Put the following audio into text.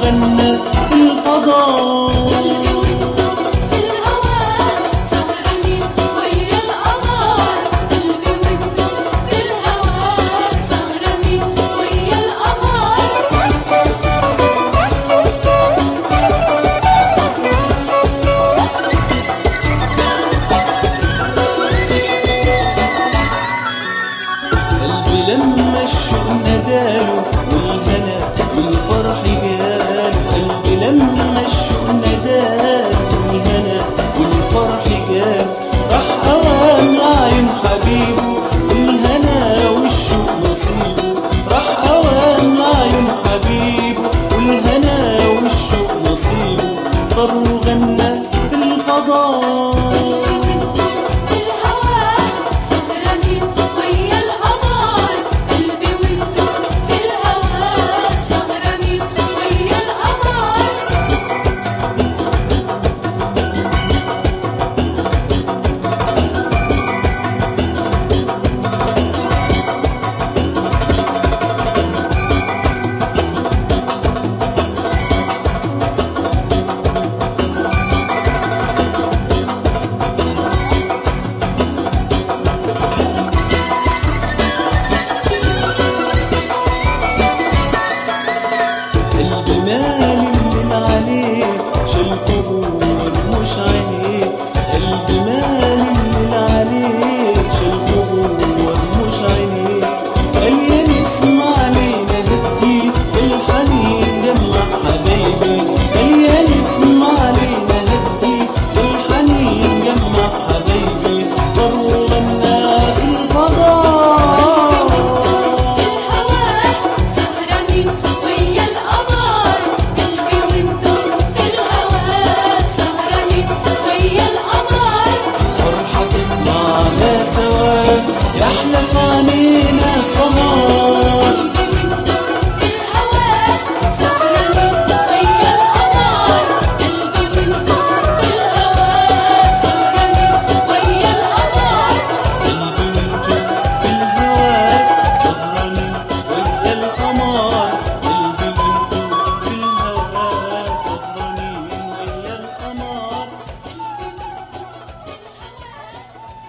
وغنى في الفضاء. قلبي وانتو في الهوا سهرانين ويا القمر، قلبي وانتو في الهوا سهرانين ويا القمر. قلبي لما الشوق نداله والهنا والفرح جاله، قلبي لما الشوق نداله والهنا والفرح جاله، راح أوام لعيون حبيبه والهنا والشوق نصيبه، راح أوام لعيون حبيبه والهنا والشوق نصيبه، طر وغنى في الفضاء. قلبي وانتو في الهوا سهرانين ويا القمر، قلبي وانتو في الهوا سهرانين ويا القمر. قلبي مالي الليل عليه شال قبور